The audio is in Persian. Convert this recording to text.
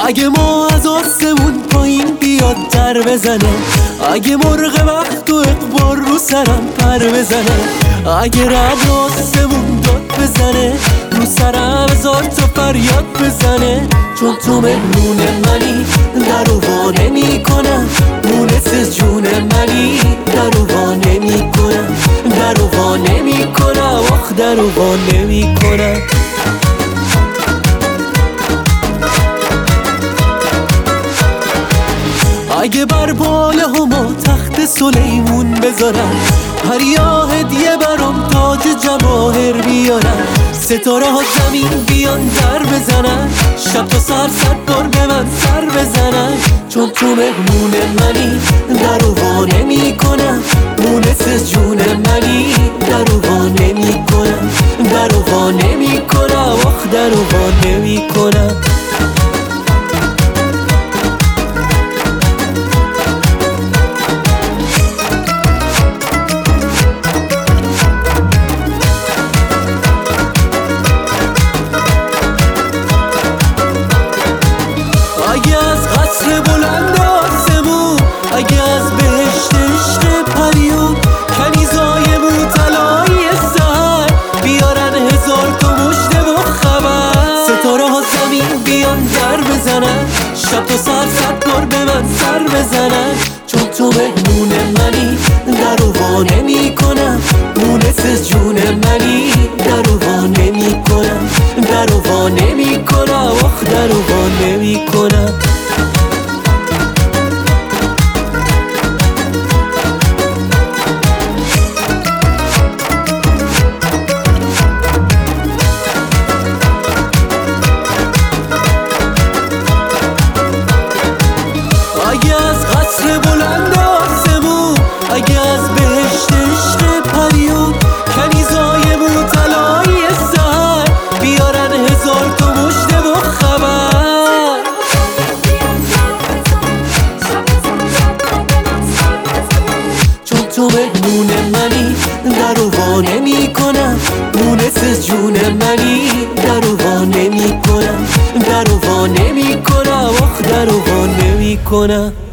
اگه ما از آسمون پایین بیاد در بزنه، اگه مرغ وقت و اقبال رو سرم پر بزنه، اگه رد آسمون داد بزنه رو سرم هزار تا فریاد بزنه، چون تو مهمون منی درو وا نمی‌کنم، مونس جون منی درو وا نمی‌کنم، درو وا نمی‌کنم، آخ درو وا نمی‌کنم. اگه بر باله هما تخت سلیمون بذارم، پریا هدیه برام تاج جواهر بیارم، ستاره ها زمین بیان در بزنن، شب تا سر صد بار به من سر بزنن، چون تو مهمون منی درو وا نمی‌کنم، مونس جون منی درو وا نمی‌کنم، درو وا نمی‌کنم، آخ درو وا نمی‌کنم. اگه از قصر بلند آسمون، اگه از بهشت عشق پریون، کنیزای موطلای سحر بیارن هزار تا مژده و خبر، ستاره ها زمین بیان در بزنن، شب تا سر صد بار به من سر بزنن، چون تو مهمون منی درو وا نمی‌کنم، مونس جون منی درو وا نمی‌کنم، درو وا نمی‌کنم، آخ درو وا نمی‌کنم. اگه از قصر بلند آسمون، اگه از بهشت عشق پریون، کنیزای موطلای سحر بیارن هزار تا مژده و خبر، چون تو مهمون منی درو وا نمی‌کنم، مونس جون منی درو وا نمی‌کنم، درو وا نمی‌کنم، آخ درو وا نمی‌کنم.